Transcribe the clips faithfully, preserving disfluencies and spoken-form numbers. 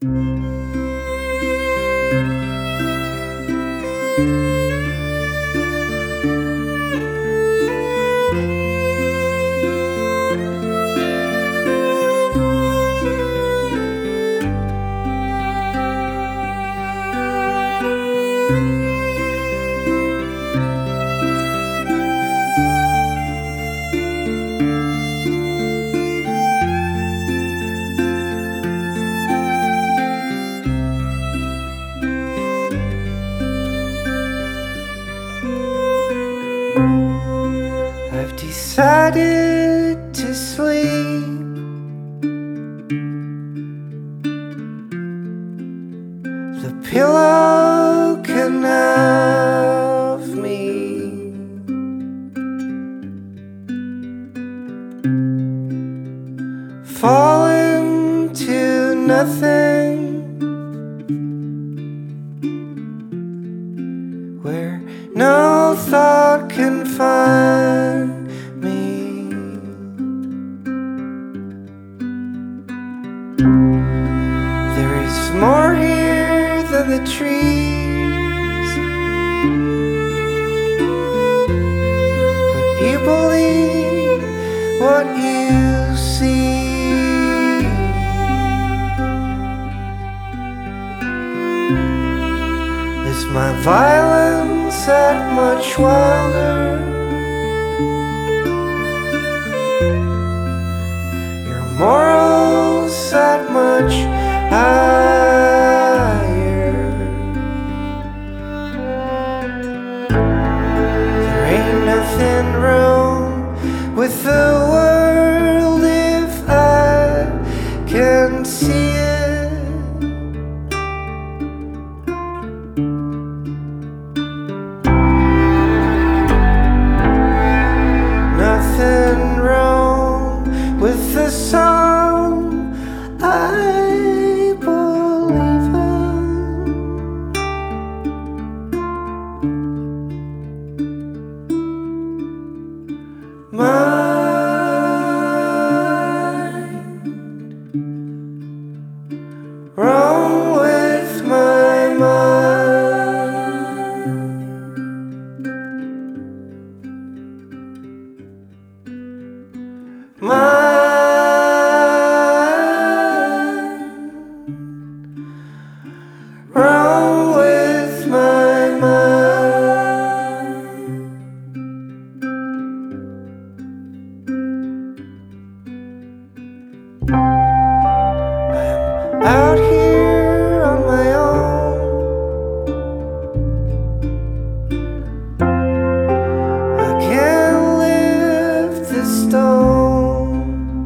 I've decided to sleep. The pillow can have me. Fall into nothing, where no thought can find me. There is more here than the trees, but you believe what you see. Is my violence that much wilder? Your morals that much higher? There ain't nothing wrong with the world if I can see it. Nothing wrong with the song I believe in. Mind wrong with my mind. Mind wrong with my mind. I'm out here on my own. I can't lift the stone.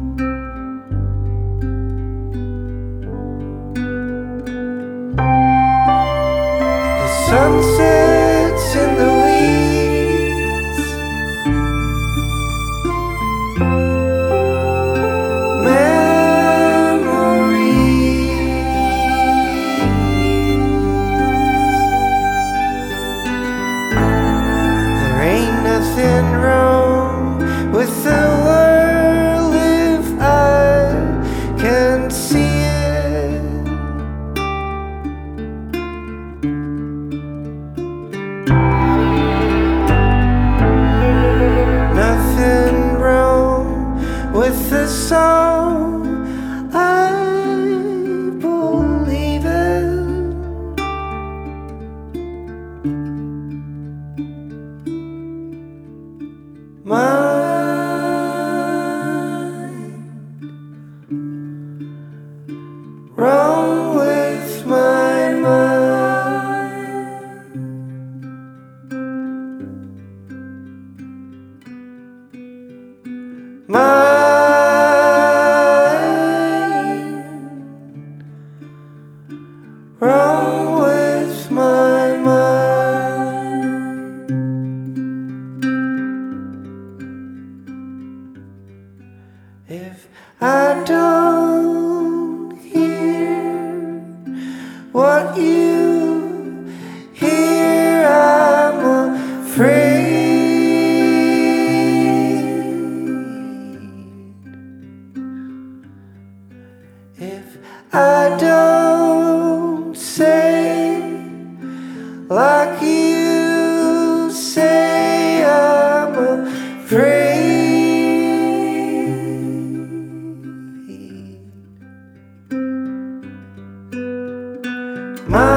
The sun sets in the weeds. There ain't nothing wrong with the world if I can see it. Nothing wrong with the song I believe in. Mind wrong with my mind. Mind wrong with my mind. If I don't hear what you hear, I'm afraid. If I don't My